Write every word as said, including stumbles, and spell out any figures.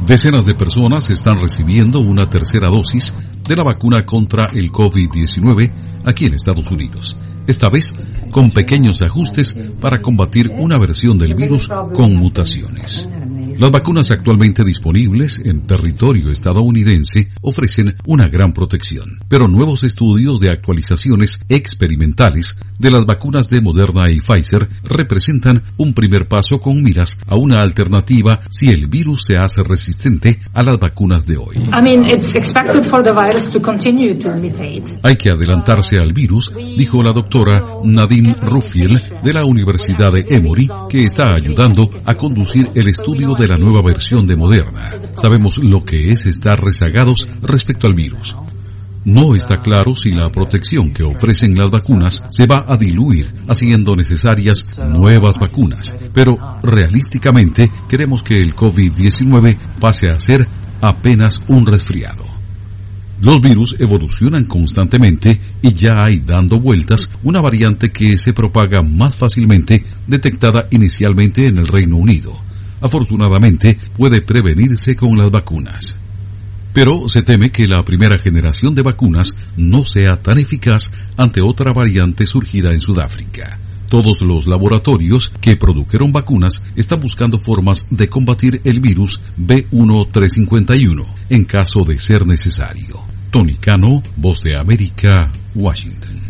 Decenas de personas están recibiendo una tercera dosis de la vacuna contra el COVID diecinueve aquí en Estados Unidos. Esta vez con pequeños ajustes para combatir una versión del virus con mutaciones. Las vacunas actualmente disponibles en territorio estadounidense ofrecen una gran protección, pero nuevos estudios de actualizaciones experimentales de las vacunas de Moderna y Pfizer representan un primer paso con miras a una alternativa si el virus se hace resistente a las vacunas de hoy. I mean, it's expected for the virus to continue to mutate. Hay que adelantarse al virus, dijo la doctora Nadine Ruffield de la Universidad de Emory, que está ayudando a conducir el estudio de la nueva versión de Moderna. Sabemos lo que es estar rezagados respecto al virus. No está claro si la protección que ofrecen las vacunas se va a diluir, haciendo necesarias nuevas vacunas. Pero, realísticamente, queremos que el COVID diecinueve pase a ser apenas un resfriado. Los virus evolucionan constantemente y ya hay dando vueltas una variante que se propaga más fácilmente, detectada inicialmente en el Reino Unido. Afortunadamente, puede prevenirse con las vacunas. Pero se teme que la primera generación de vacunas no sea tan eficaz ante otra variante surgida en Sudáfrica. Todos los laboratorios que produjeron vacunas están buscando formas de combatir el virus B uno tres cinco uno en caso de ser necesario. Tony Cano, Voz de América, Washington.